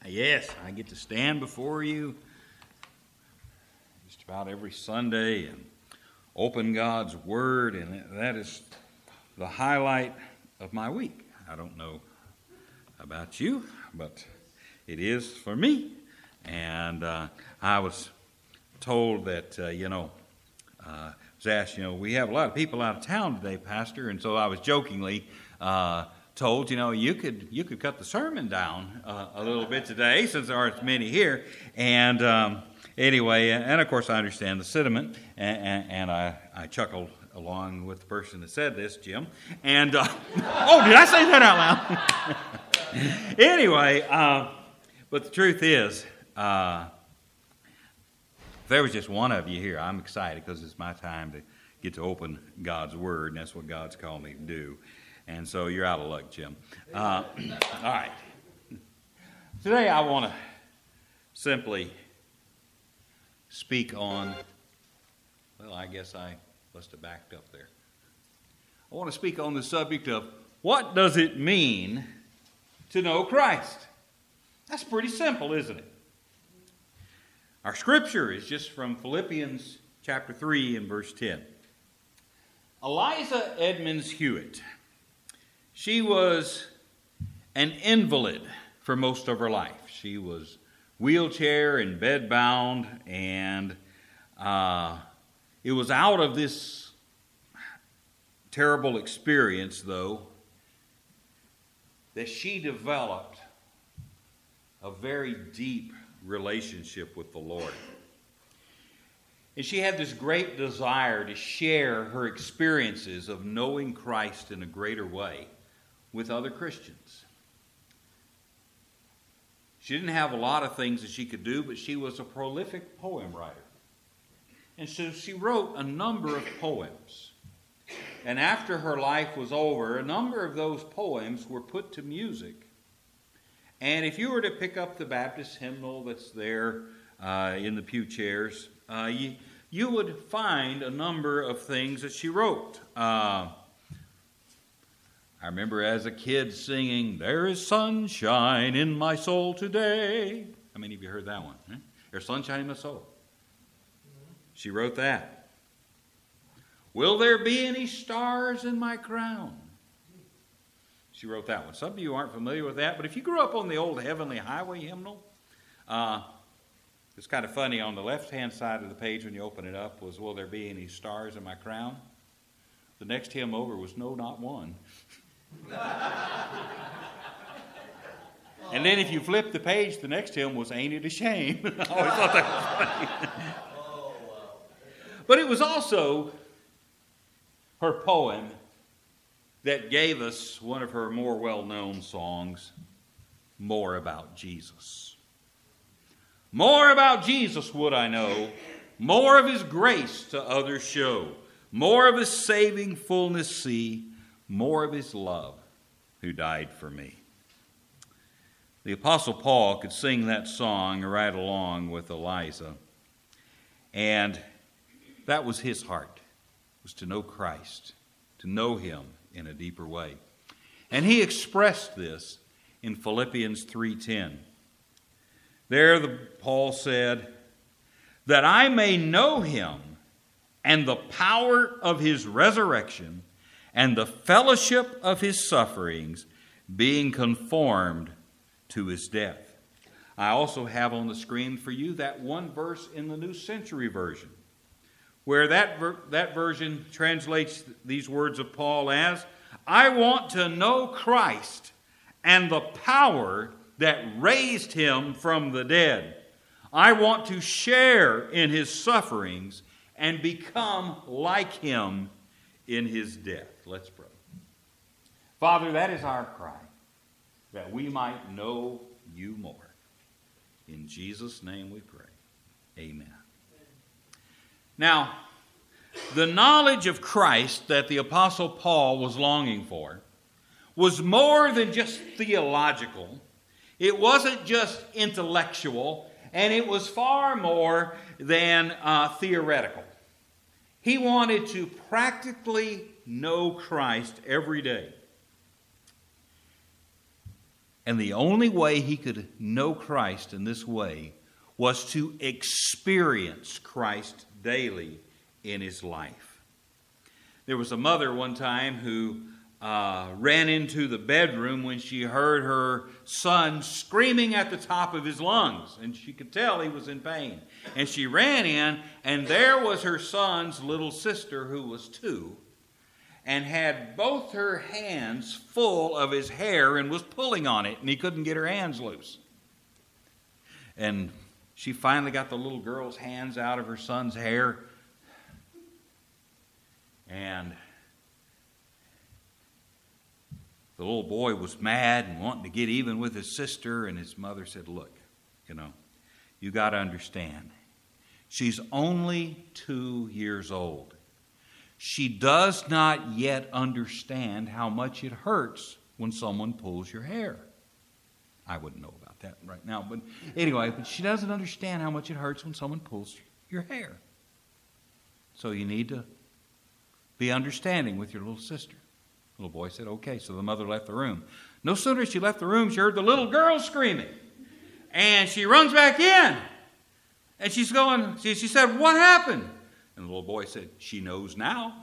Yes, I get to stand before you just about every Sunday and open God's Word, and that is the highlight of my week. I don't know about you, but it is for me. And I was told that, was asked, we have a lot of people out of town today, Pastor, and so I was jokingly told, you could cut the sermon down a little bit today since there aren't many here. And anyway, and of course I understand the sentiment, and I chuckled along with the person that said this, Jim. And, oh, did I say that out loud? Anyway, but the truth is, if there was just one of you here, I'm excited because it's my time to get to open God's Word, and that's what God's called me to do. And so you're out of luck, Jim. All right. Today I want to simply speak on, I guess I must have backed up there. I want to speak on the subject of what does it mean to know Christ? That's pretty simple, isn't it? Our scripture is just from Philippians chapter 3 and verse 10. Eliza Edmonds Hewitt. She was an invalid for most of her life. She was wheelchair and bedbound, and it was out of this terrible experience, though, that she developed a very deep relationship with the Lord. And she had this great desire to share her experiences of knowing Christ in a greater way with other Christians. She didn't have a lot of things that she could do, but she was a prolific poem writer. And so she wrote a number of poems. And after her life was over, a number of those poems were put to music. And if you were to pick up the Baptist hymnal that's there in the pew chairs, you would find a number of things that she wrote. I remember as a kid singing, "There is sunshine in my soul today." How many of you heard that one? There's sunshine in my soul. She wrote that. "Will there be any stars in my crown?" She wrote that one. Some of you aren't familiar with that, but if you grew up on the old Heavenly Highway hymnal, it's kind of funny. On the left-hand side of the page when you open it up was, "Will there be any stars in my crown?" The next hymn over was, "No, not one." And then if you flip the page, the next hymn was, "Ain't it a shame?" I always thought that was funny. But it was also her poem that gave us one of her more well-known songs, "More About Jesus." More about Jesus would I know, more of his grace to others show, more of his saving fullness see, more of his love who died for me. The Apostle Paul could sing that song right along with Eliza, and that was his heart, was to know Christ, to know him in a deeper way. And he expressed this in Philippians 3:10. There Paul said, "That I may know him and the power of his resurrection and the fellowship of his sufferings, being conformed to his death." I also have on the screen for you that one verse in the New Century Version, where that version translates these words of Paul as, "I want to know Christ and the power that raised him from the dead. I want to share in his sufferings and become like him in his death." Let's pray. Father, that is our cry, that we might know you more. In Jesus' name we pray. Amen. Now, the knowledge of Christ that the Apostle Paul was longing for was more than just theological. It wasn't just intellectual, and it was far more than theoretical. He wanted to practically know Christ every day. And the only way he could know Christ in this way was to experience Christ daily in his life. There was a mother one time who ran into the bedroom when she heard her son screaming at the top of his lungs, and she could tell he was in pain. And she ran in, and there was her son's little sister, who was 2, and had both her hands full of his hair and was pulling on it, and he couldn't get her hands loose. And she finally got the little girl's hands out of her son's hair, and the little boy was mad and wanting to get even with his sister, and his mother said, look, you got to understand. She's only 2 years old. She does not yet understand how much it hurts when someone pulls your hair. I wouldn't know about that right now, but anyway, she doesn't understand how much it hurts when someone pulls your hair. So you need to be understanding with your little sister. The little boy said, okay, so the mother left the room. No sooner as she left the room, she heard the little girl screaming. And she runs back in. And she's going, she said, what happened? And the little boy said, she knows now.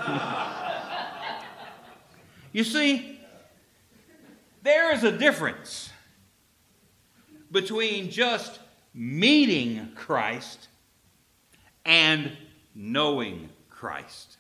You see, there is a difference between just meeting Christ and knowing Christ.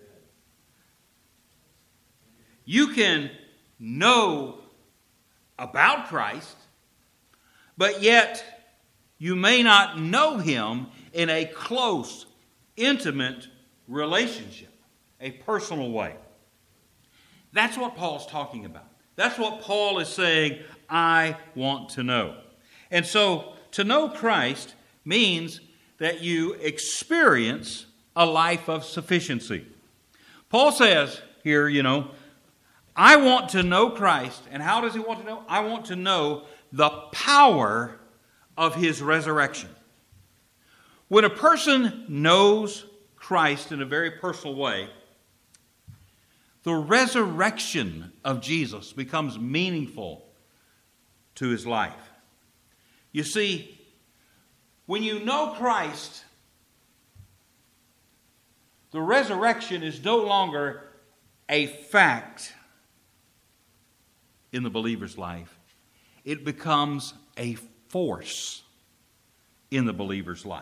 You can know about Christ, but yet you may not know him in a close, intimate relationship, a personal way. That's what Paul's talking about. That's what Paul is saying, I want to know. And so, to know Christ means that you experience a life of sufficiency. Paul says here, I want to know Christ. And how does he want to know? I want to know the power of his resurrection. When a person knows Christ in a very personal way, the resurrection of Jesus becomes meaningful to his life. You see, when you know Christ, the resurrection is no longer a fact in the believer's life. It becomes a force in the believer's life.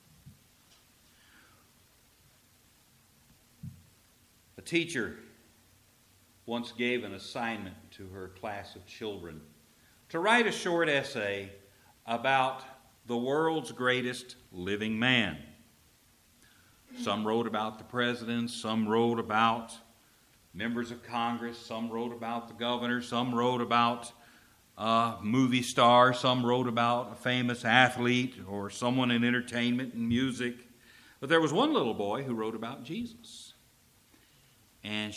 A teacher once gave an assignment to her class of children to write a short essay about the world's greatest living man. Some wrote about the president, some wrote about members of Congress, some wrote about the governor, some wrote about a movie star, some wrote about a famous athlete or someone in entertainment and music. But there was one little boy who wrote about Jesus. And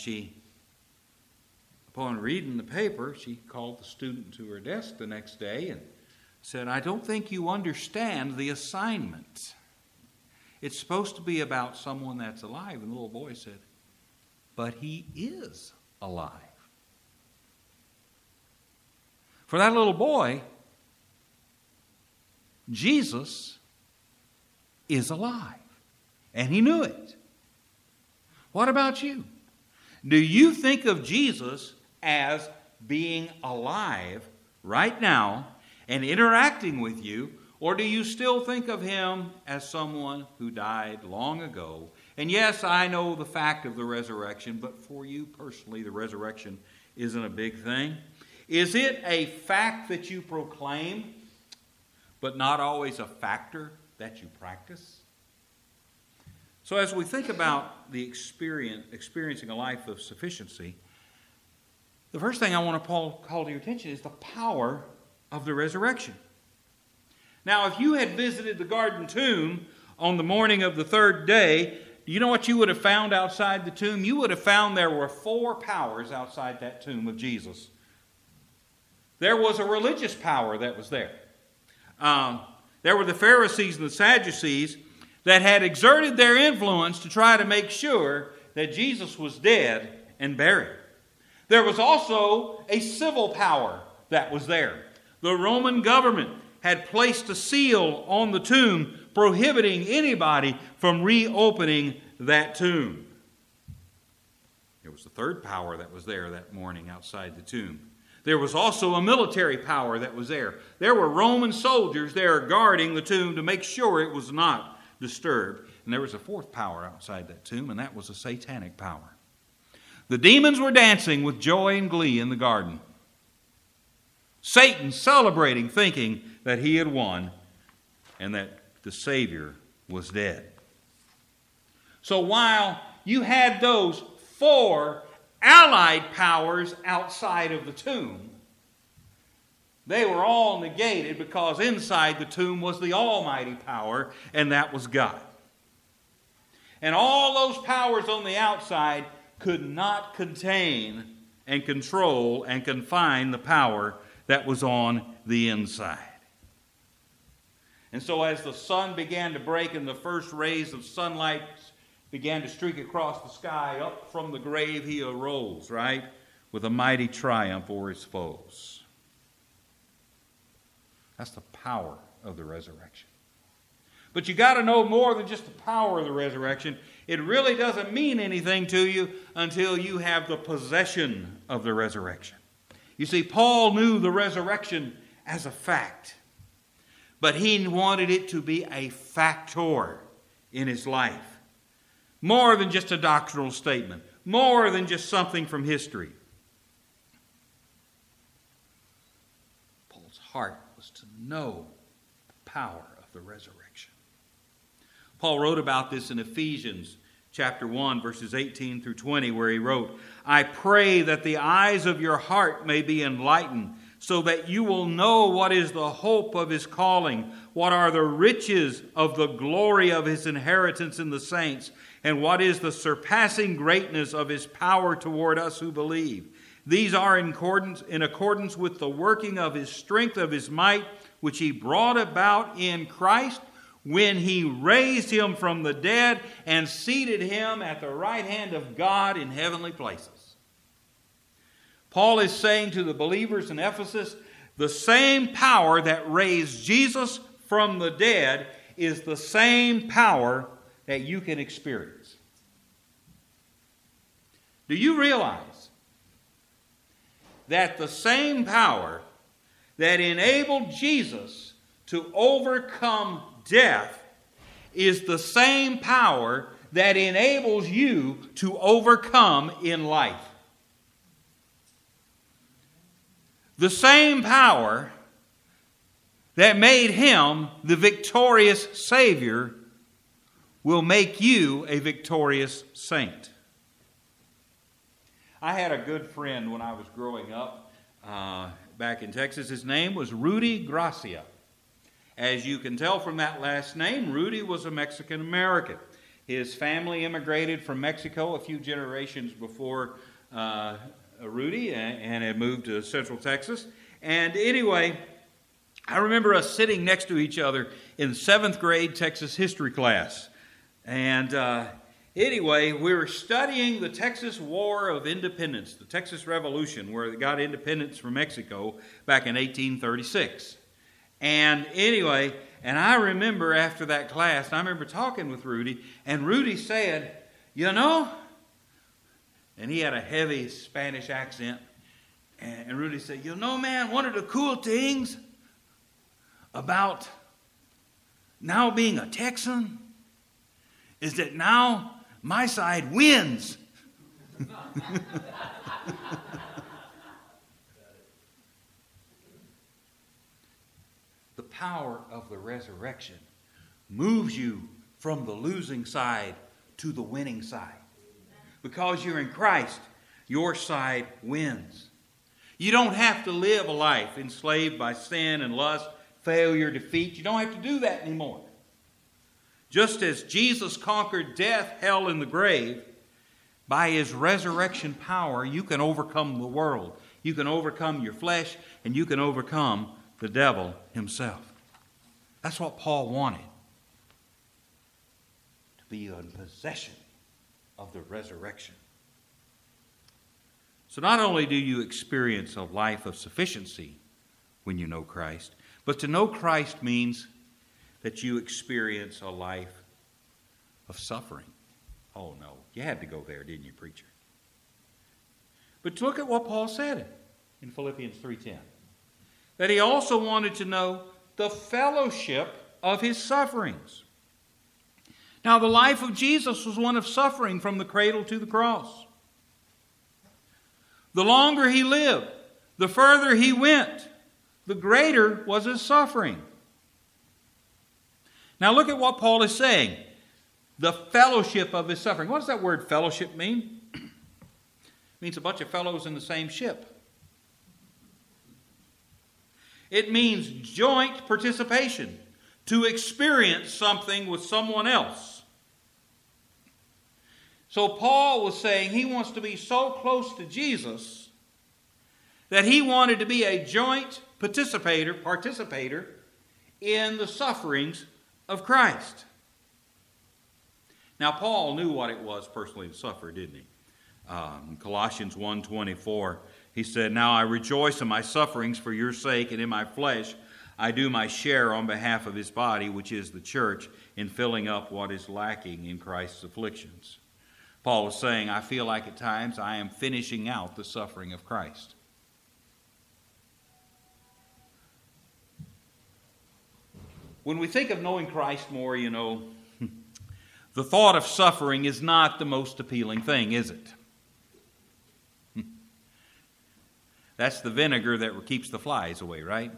upon reading the paper, she called the student to her desk the next day and said, I don't think you understand the assignment. It's supposed to be about someone that's alive. And the little boy said, but he is alive. For that little boy, Jesus is alive. And he knew it. What about you? Do you think of Jesus as being alive right now and interacting with you, or do you still think of him as someone who died long ago? And yes, I know the fact of the resurrection, but for you personally, the resurrection isn't a big thing. Is it a fact that you proclaim, but not always a factor that you practice? So as we think about the experiencing a life of sufficiency, the first thing I want to call to your attention is the power of the resurrection. Now, if you had visited the garden tomb on the morning of the third day, do you know what you would have found outside the tomb? You would have found there were 4 powers outside that tomb of Jesus. There was a religious power that was there. There were the Pharisees and the Sadducees that had exerted their influence to try to make sure that Jesus was dead and buried. There was also a civil power that was there. The Roman government had placed a seal on the tomb prohibiting anybody from reopening that tomb. There was a third power that was there that morning outside the tomb. There was also a military power that was there. There were Roman soldiers there guarding the tomb to make sure it was not disturbed. And there was a fourth power outside that tomb, and that was a satanic power. The demons were dancing with joy and glee in the garden. Satan celebrating, thinking that he had won and that the Savior was dead. So while you had those four allied powers outside of the tomb, they were all negated because inside the tomb was the almighty power, and that was God. And all those powers on the outside could not contain and control and confine the power that was on the inside. And so as the sun began to break and the first rays of sunlight began to streak across the sky, up from the grave he arose, right, with a mighty triumph over his foes. That's the power of the resurrection. But you got to know more than just the power of the resurrection. It really doesn't mean anything to you until you have the possession of the resurrection. You see, Paul knew the resurrection as a fact, but he wanted it to be a factor in his life. More than just a doctrinal statement. More than just something from history. Paul's heart was to know the power of the resurrection. Paul wrote about this in Ephesians chapter 1, verses 18 through 20, where he wrote, I pray that the eyes of your heart may be enlightened, so that you will know what is the hope of his calling, what are the riches of the glory of his inheritance in the saints, and what is the surpassing greatness of his power toward us who believe. These are in accordance with the working of his strength, of his might, which he brought about in Christ, when he raised him from the dead and seated him at the right hand of God in heavenly places. Paul is saying to the believers in Ephesus, the same power that raised Jesus from the dead is the same power that you can experience. Do you realize that the same power that enabled Jesus to overcome death is the same power that enables you to overcome in life? The same power that made him the victorious Savior will make you a victorious saint. I had a good friend when I was growing up back in Texas. His name was Rudy Gracia. As you can tell from that last name, Rudy was a Mexican American. His family immigrated from Mexico a few generations before Rudy and had moved to Central Texas. And anyway, I remember us sitting next to each other in 7th grade Texas history class. And anyway, we were studying the Texas War of Independence, the Texas Revolution, where they got independence from Mexico back in 1836. And anyway, and I remember after that class, I remember talking with Rudy, and Rudy said, you know, and he had a heavy Spanish accent, and Rudy said, you know, man, one of the cool things about now being a Texan is that now my side wins. The power of the resurrection moves you from the losing side to the winning side. Because you're in Christ, your side wins. You don't have to live a life enslaved by sin and lust, failure, defeat. You don't have to do that anymore. Just as Jesus conquered death, hell, and the grave, by his resurrection power, you can overcome the world. You can overcome your flesh, and you can overcome the devil himself. That's what Paul wanted. To be in possession of the resurrection. So not only do you experience a life of sufficiency when you know Christ, but to know Christ means that you experience a life of suffering. Oh no, you had to go there, didn't you, preacher? But look at what Paul said in Philippians 3:10. That he also wanted to know the fellowship of his sufferings. Now, the life of Jesus was one of suffering from the cradle to the cross. The longer he lived, the further he went, the greater was his suffering. Now, look at what Paul is saying. The fellowship of his suffering. What does that word fellowship mean? It means a bunch of fellows in the same ship. It means joint participation, to experience something with someone else. So Paul was saying he wants to be so close to Jesus that he wanted to be a joint participator in the sufferings of Christ. Now, Paul knew what it was personally to suffer, didn't he? In Colossians 1:24, he said, "Now I rejoice in my sufferings for your sake, and in my flesh I do my share on behalf of his body, which is the church, in filling up what is lacking in Christ's afflictions." Paul was saying, I feel like at times I am finishing out the suffering of Christ. When we think of knowing Christ more, the thought of suffering is not the most appealing thing, is it? That's the vinegar that keeps the flies away, right?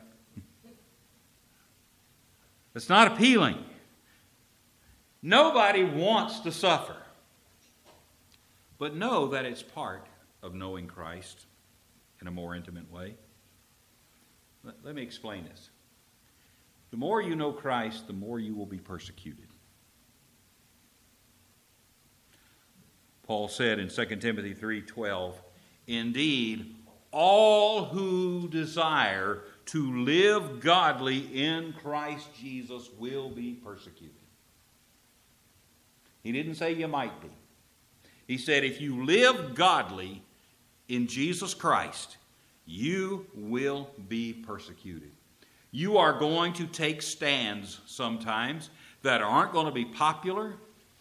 It's not appealing. Nobody wants to suffer. But know that it's part of knowing Christ in a more intimate way. Let me explain this. The more you know Christ, the more you will be persecuted. Paul said in 2 Timothy 3:12, "Indeed, all who desire to live godly in Christ Jesus will be persecuted." He didn't say you might be. He said if you live godly in Jesus Christ, you will be persecuted. You are going to take stands sometimes that aren't going to be popular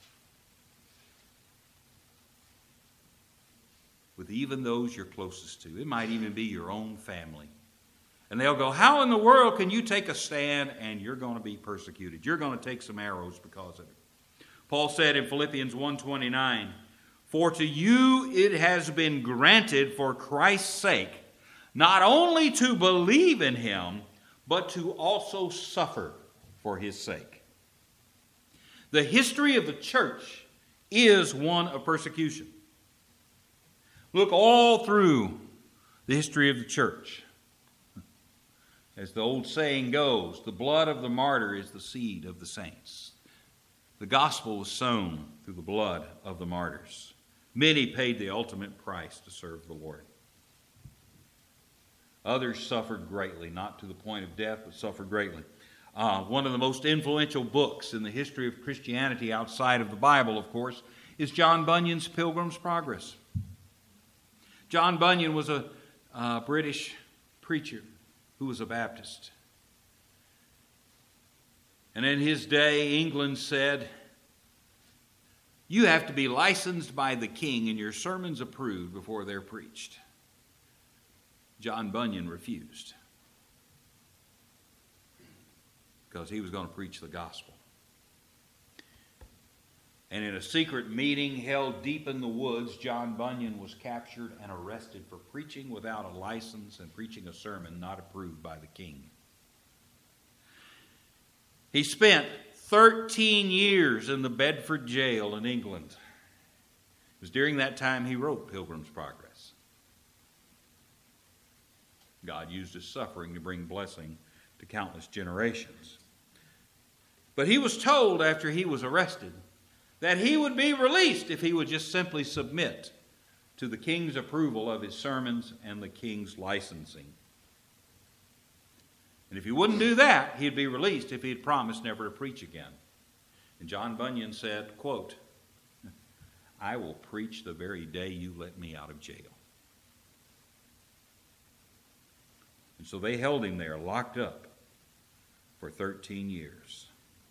with even those you're closest to. It might even be your own family. And they'll go, how in the world can you take a stand and you're going to be persecuted? You're going to take some arrows because of it. Paul said in Philippians 1:29, "For to you it has been granted for Christ's sake, not only to believe in him, but to also suffer for his sake." The history of the church is one of persecution. Look all through the history of the church. As the old saying goes, the blood of the martyr is the seed of the saints. The gospel was sown through the blood of the martyrs. Many paid the ultimate price to serve the Lord. Others suffered greatly, not to the point of death, but suffered greatly. One of the most influential books in the history of Christianity outside of the Bible, of course, is John Bunyan's Pilgrim's Progress. John Bunyan was a British preacher who was a Baptist. And in his day, England said, you have to be licensed by the king and your sermons approved before they're preached. John Bunyan refused because he was going to preach the gospel. And in a secret meeting held deep in the woods, John Bunyan was captured and arrested for preaching without a license and preaching a sermon not approved by the king. He spent 13 years in the Bedford jail in England. It was during that time he wrote Pilgrim's Progress. God used his suffering to bring blessing to countless generations. But he was told after he was arrested that he would be released if he would just simply submit to the king's approval of his sermons and the king's licensing. And if he wouldn't do that, he'd be released if he had promised never to preach again. And John Bunyan said, quote, "I will preach the very day you let me out of jail." And so they held him there, locked up, for 13 years.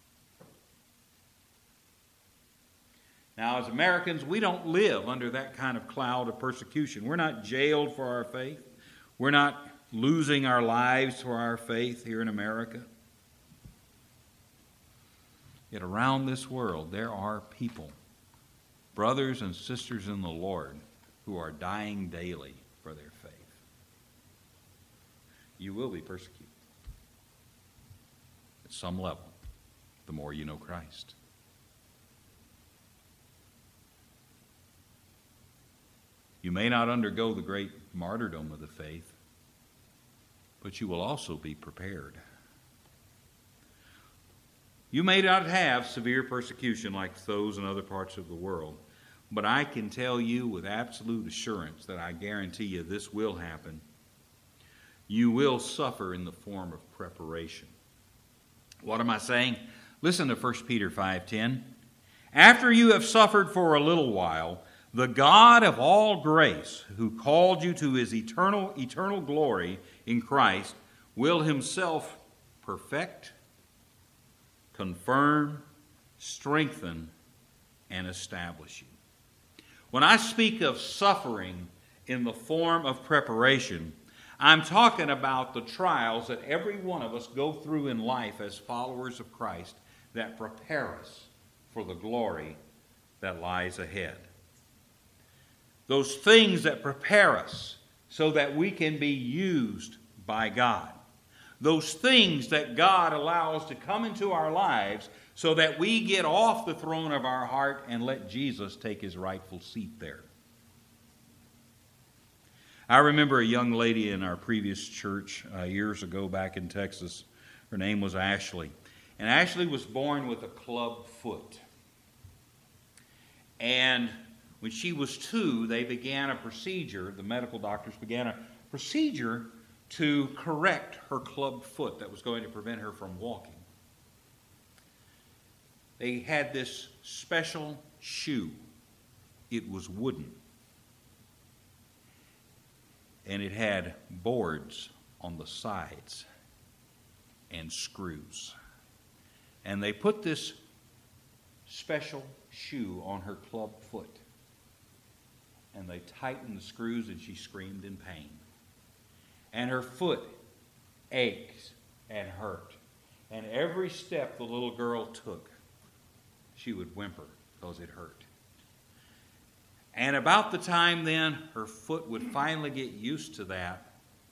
Now, as Americans, we don't live under that kind of cloud of persecution. We're not jailed for our faith. We're not losing our lives for our faith here in America. Yet around this world, there are people, brothers and sisters in the Lord, who are dying daily for their faith. You will be persecuted at some level, the more you know Christ. You may not undergo the great martyrdom of the faith, but you will also be prepared. You may not have severe persecution like those in other parts of the world, but I can tell you with absolute assurance that I guarantee you this will happen. You will suffer in the form of preparation. What am I saying? Listen to 1 Peter 5:10. After you have suffered for a little while, the God of all grace, who called you to his eternal glory in Christ, will himself perfect, confirm, strengthen, and establish you. When I speak of suffering in the form of preparation, I'm talking about the trials that every one of us go through in life as followers of Christ that prepare us for the glory that lies ahead. Those things that prepare us so that we can be used by God. Those things that God allows to come into our lives so that we get off the throne of our heart and let Jesus take his rightful seat there. I remember a young lady in our previous church years ago back in Texas. Her name was Ashley. And Ashley was born with a club foot. And when she was 2, they began a procedure, the medical doctors began a procedure to correct her club foot that was going to prevent her from walking. They had this special shoe. It was wooden. And it had boards on the sides and screws. And they put this special shoe on her club foot. And they tightened the screws and she screamed in pain. And her foot ached and hurt. And every step the little girl took, she would whimper because it hurt. And about the time then her foot would finally get used to that,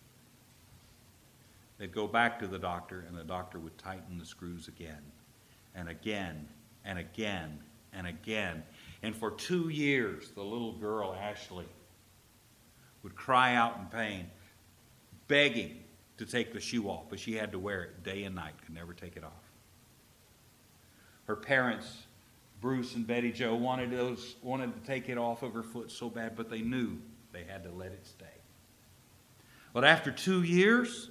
they'd go back to the doctor and the doctor would tighten the screws again and again and again and again. And for 2 years, the little girl, Ashley, would cry out in pain, begging to take the shoe off, but she had to wear it day and night, could never take it off. Her parents, Bruce and Betty Jo, wanted to take it off of her foot so bad, but they knew they had to let it stay. But after 2 years,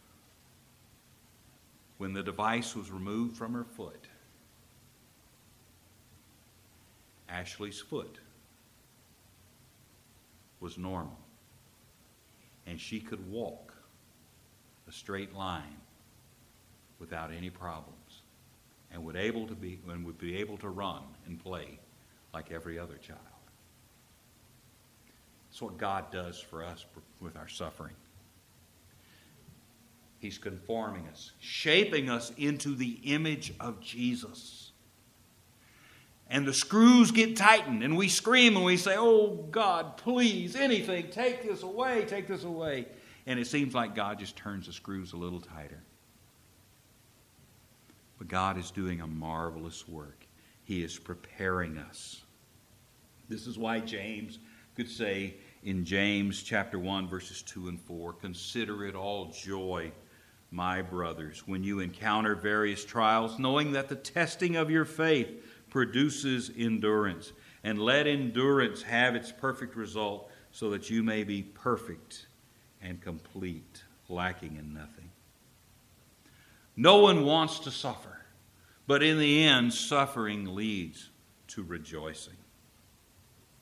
when the device was removed from her foot, Ashley's foot was normal, and she could walk a straight line without any problems, and would be able to run and play like every other child. That's what God does for us with our suffering. He's conforming us, shaping us into the image of Jesus. And the screws get tightened, and we scream and we say, "Oh God, please, anything, take this away, take this away." And it seems like God just turns the screws a little tighter. But God is doing a marvelous work. He is preparing us. This is why James could say in James chapter 1, verses 2 and 4, "Consider it all joy, my brothers, when you encounter various trials, knowing that the testing of your faith produces endurance. And let endurance have its perfect result, so that you may be perfect and complete, lacking in nothing." No one wants to suffer, but in the end, suffering leads to rejoicing.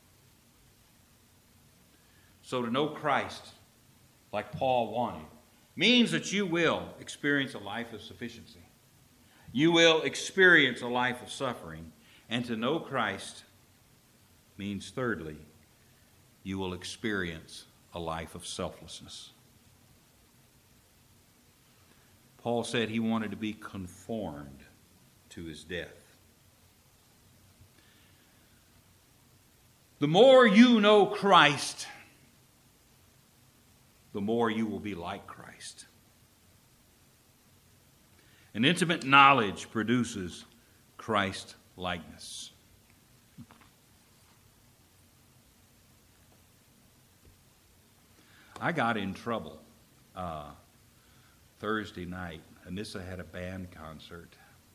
So to know Christ, like Paul wanted, means that you will experience a life of sufficiency. You will experience a life of suffering. And to know Christ means, thirdly, you will experience a life of selflessness. Paul said he wanted to be conformed to his death. The more you know Christ, the more you will be like Christ. An intimate knowledge produces Christ-likeness. I got in trouble Thursday night. Anissa had a band concert.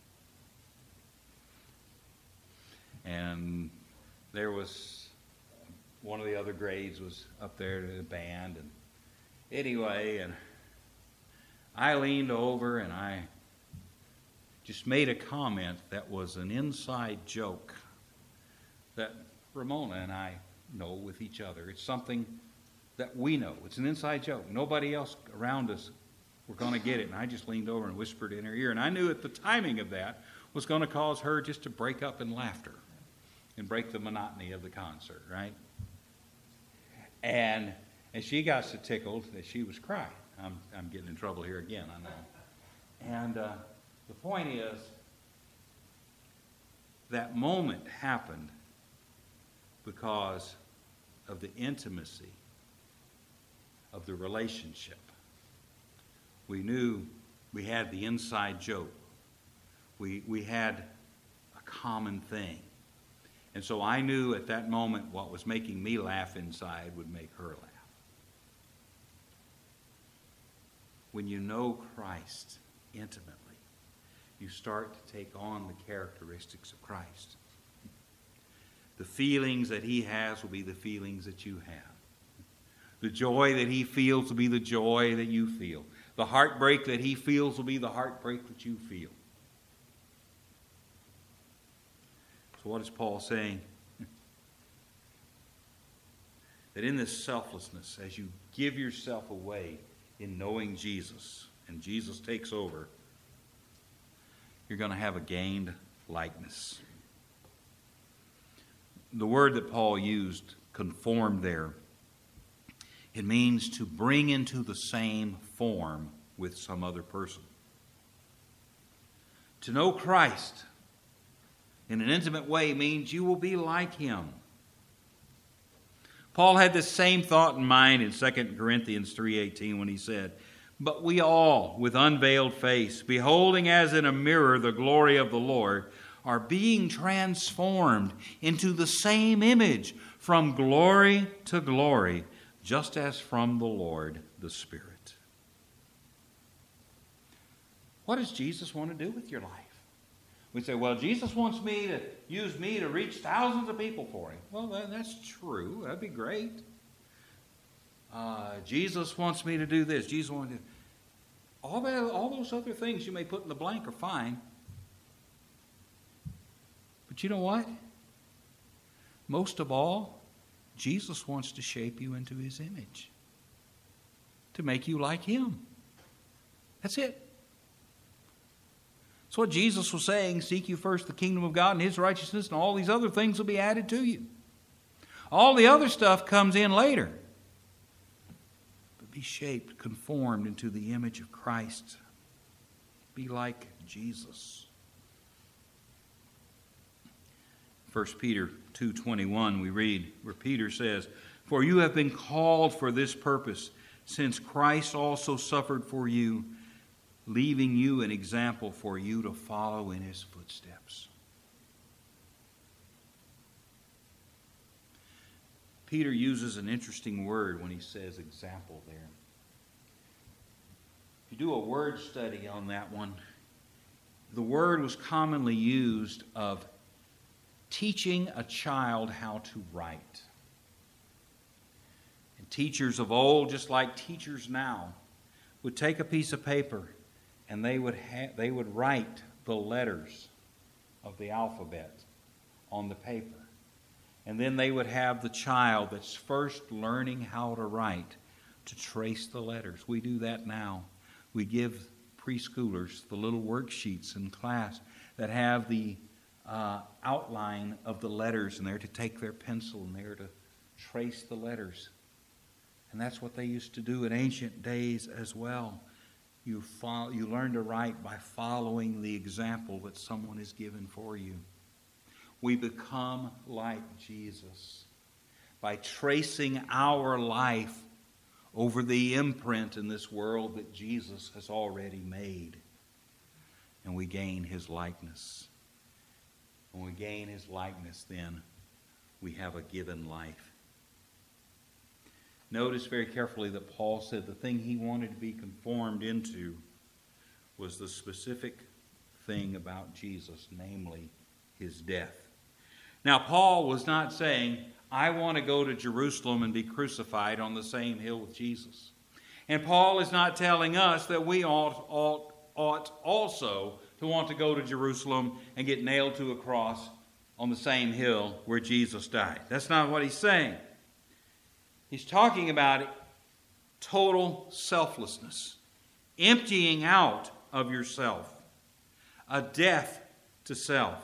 And there was one of the other grades was up there to the band. And anyway, and I leaned over and I just made a comment that was an inside joke that Ramona and I know with each other. It's something that we know. It's an inside joke. Nobody else around us were going to get it. And I just leaned over and whispered in her ear. And I knew that the timing of that was going to cause her just to break up in laughter and break the monotony of the concert, right? And she got so tickled that she was crying. I'm getting in trouble here again, I know. And the point is, that moment happened because of the intimacy of the relationship. We knew we had the inside joke. We had a common thing. And so I knew at that moment what was making me laugh inside would make her laugh. When you know Christ intimately, you start to take on the characteristics of Christ. The feelings that he has will be the feelings that you have. The joy that he feels will be the joy that you feel. The heartbreak that he feels will be the heartbreak that you feel. So what is Paul saying? That in this selflessness, as you give yourself away in knowing Jesus, and Jesus takes over, you're going to have a gained likeness. The word that Paul used, conformed there, it means to bring into the same form with some other person. To know Christ in an intimate way means you will be like him. Paul had this same thought in mind in 2 Corinthians 3:18 when he said, "But we all, with unveiled face, beholding as in a mirror the glory of the Lord, are being transformed into the same image from glory to glory, just as from the Lord the Spirit." What does Jesus want to do with your life? We say, well, Jesus wants me to use me to reach thousands of people for him. Well, that's true. That'd be great. Jesus wants me to do this. Jesus wants to do all those other things you may put in the blank are fine. But you know what? Most of all, Jesus wants to shape you into his image, to make you like him. That's it. That's what Jesus was saying. Seek you first the kingdom of God and his righteousness, and all these other things will be added to you. All the other stuff comes in later. But be shaped, conformed into the image of Christ. Be like Jesus. 1 Peter 2:21 we read where Peter says, "For you have been called for this purpose, since Christ also suffered for you, leaving you an example for you to follow in his footsteps." Peter uses an interesting word when he says example there. If you do a word study on that one, the word was commonly used of teaching a child how to write. And teachers of old, just like teachers now, would take a piece of paper and they would write the letters of the alphabet on the paper. And then they would have the child that's first learning how to write to trace the letters. We do that now. We give preschoolers the little worksheets in class that have the outline of the letters, and they're to take their pencil and they're to trace the letters. And that's what they used to do in ancient days as well. You learn to write by following the example that someone has given for you. We become like Jesus by tracing our life over the imprint in this world that Jesus has already made. And we gain his likeness. When we gain his likeness, then we have a given life. Notice very carefully that Paul said the thing he wanted to be conformed into was the specific thing about Jesus, namely his death. Now, Paul was not saying, I want to go to Jerusalem and be crucified on the same hill with Jesus. And Paul is not telling us that we ought also to want to go to Jerusalem and get nailed to a cross on the same hill where Jesus died. That's not what he's saying. He's talking about total selflessness, emptying out of yourself, a death to self.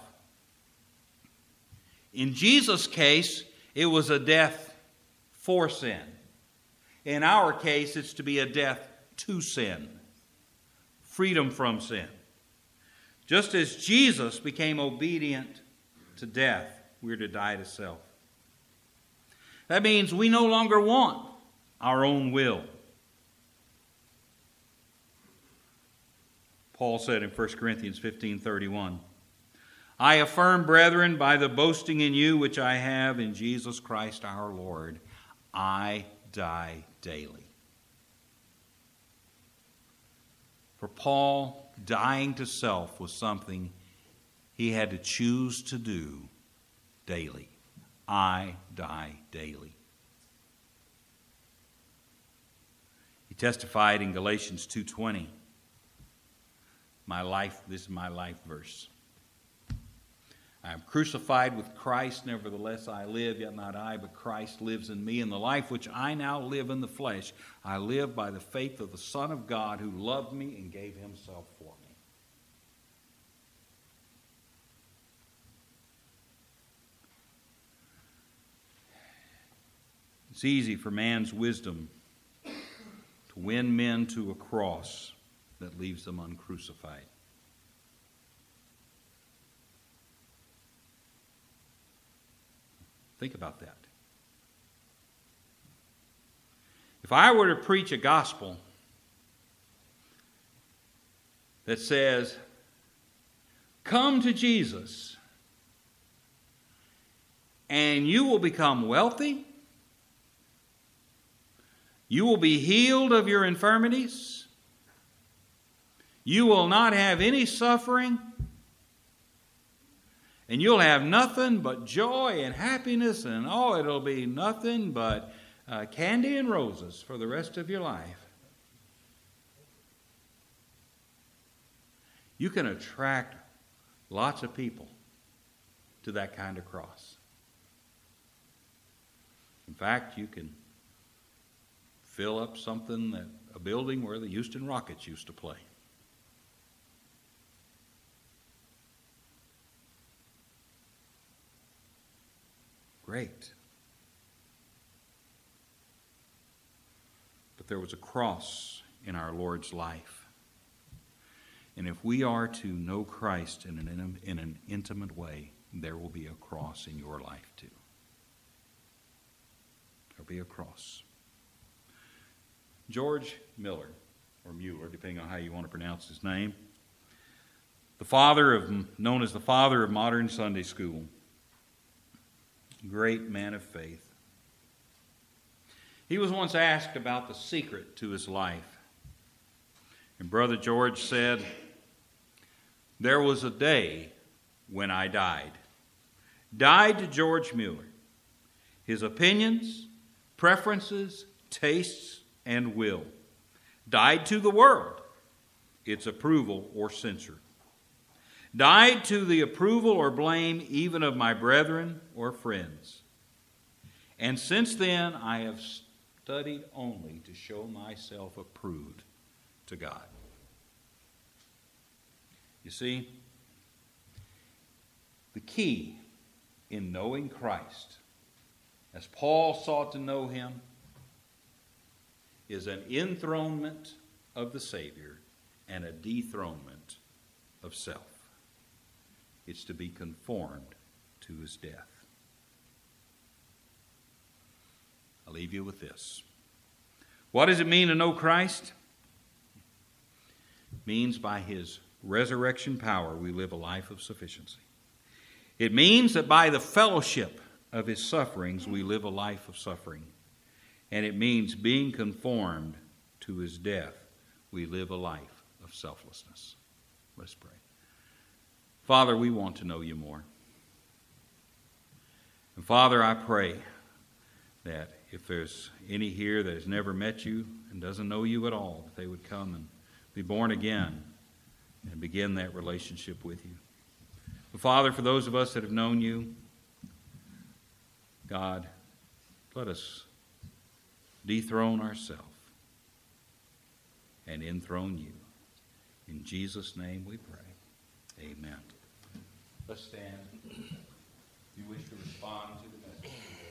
In Jesus' case, it was a death for sin. In our case, it's to be a death to sin, freedom from sin. Just as Jesus became obedient to death, we're to die to self. That means we no longer want our own will. Paul said in 1 Corinthians 15:31, I affirm, brethren, by the boasting in you which I have in Jesus Christ our Lord, I die daily. For Paul, dying to self was something he had to choose to do daily. I die daily. He testified in Galatians 2:20. My life, this is my life verse. I am crucified with Christ, nevertheless I live, yet not I, but Christ lives in me. And the life which I now live in the flesh, I live by the faith of the Son of God who loved me and gave himself for me. It's easy for man's wisdom to win men to a cross that leaves them uncrucified. Think about that. If I were to preach a gospel that says, come to Jesus and you will become wealthy, you will be healed of your infirmities, you will not have any suffering, and you'll have nothing but joy and happiness, and it'll be nothing but candy and roses for the rest of your life. You can attract lots of people to that kind of cross. In fact, you can fill up a building where the Houston Rockets used to play. Great. But there was a cross in our Lord's life. And if we are to know Christ in an intimate way, there will be a cross in your life too. There will be a cross. George Miller, or Mueller, depending on how you want to pronounce his name, known as the father of modern Sunday school, great man of faith. He was once asked about the secret to his life. And Brother George said, there was a day when I died. Died to George Mueller. His opinions, preferences, tastes, and will. Died to the world, its approval or censure. Died to the approval or blame even of my brethren or friends. And since then I have studied only to show myself approved to God. You see, the key in knowing Christ, as Paul sought to know him, is an enthronement of the Savior and a dethronement of self. It's to be conformed to his death. I'll leave you with this. What does it mean to know Christ? It means by his resurrection power we live a life of sufficiency. It means that by the fellowship of his sufferings we live a life of suffering. And it means being conformed to his death we live a life of selflessness. Let's pray. Father, we want to know you more. And Father, I pray that if there's any here that has never met you and doesn't know you at all, that they would come and be born again and begin that relationship with you. But Father, for those of us that have known you, God, let us dethrone ourselves and enthrone you. In Jesus' name we pray. Amen. Let's stand. If you wish to respond to the message.